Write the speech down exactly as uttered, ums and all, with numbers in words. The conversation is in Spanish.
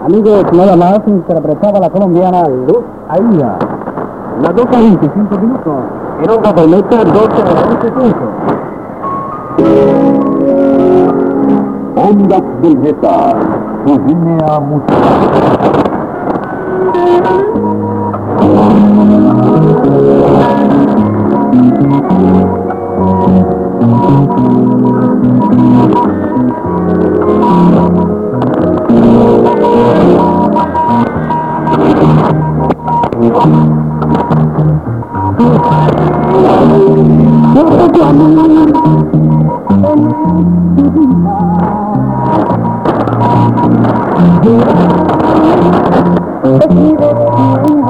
Amigos, nada más interpretaba la colombiana Luz Aida. Las doce a veinticinco minutos. En onda por meta, doce a veinticinco. Ondas del Meta, tu línea musical. Te quiero